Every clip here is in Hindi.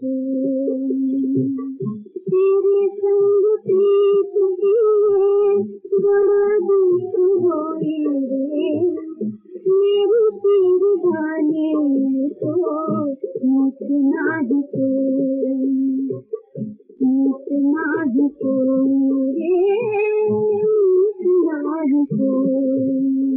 तेरे संग प्रीत किए बड़ा दुख होए रे, मेरी पीर जाने तो मुझ नाही कोई, मुझ नाही कोई रे, मुझ नाही कोई।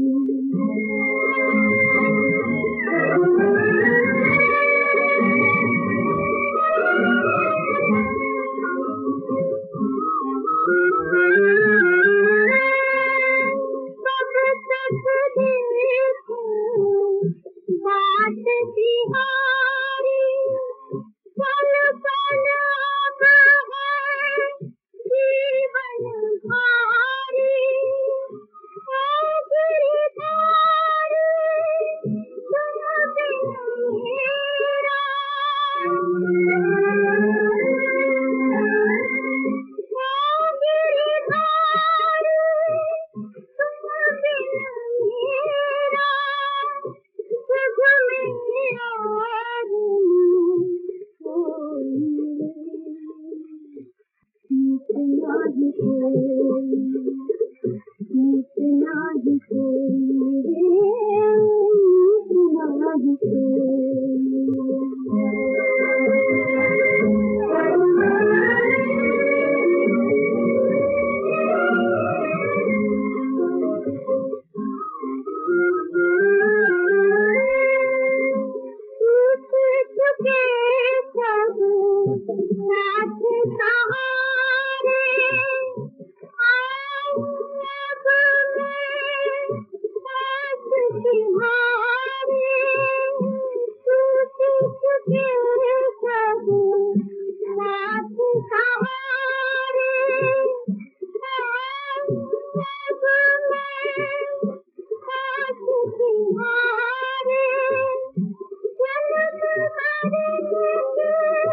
बात तिहारी पल पल अब है जीवन भारी, ओ गिरधारी तुम बिन मेरा, ओ गिरधारी तुम बिन मेरा, जग में और कोई मुझ नाही कोई, मुझ नाही कोई रे, मुझ नाही कोई। साथ सहारे आऊं अब मैं पास तुम्हारे, टूट चुके सब साथ सहारे आऊं अब मैं पास तुम्हारे, जन्म मरण के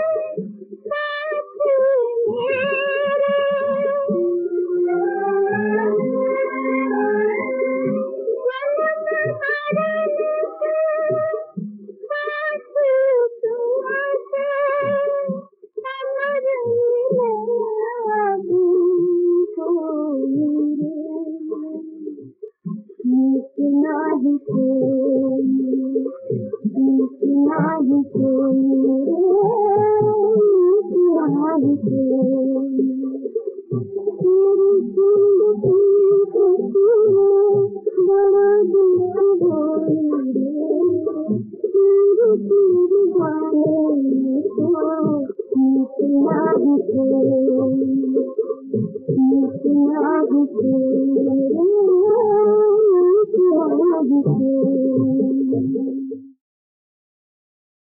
नाही कोई, नाही कोई रे, नाही कोई। तेरी जिंदगी को बड़ा दुख होए रे, तेरी पीर जाने तो मुझ नाही कोई, मुझ नाही कोई रे।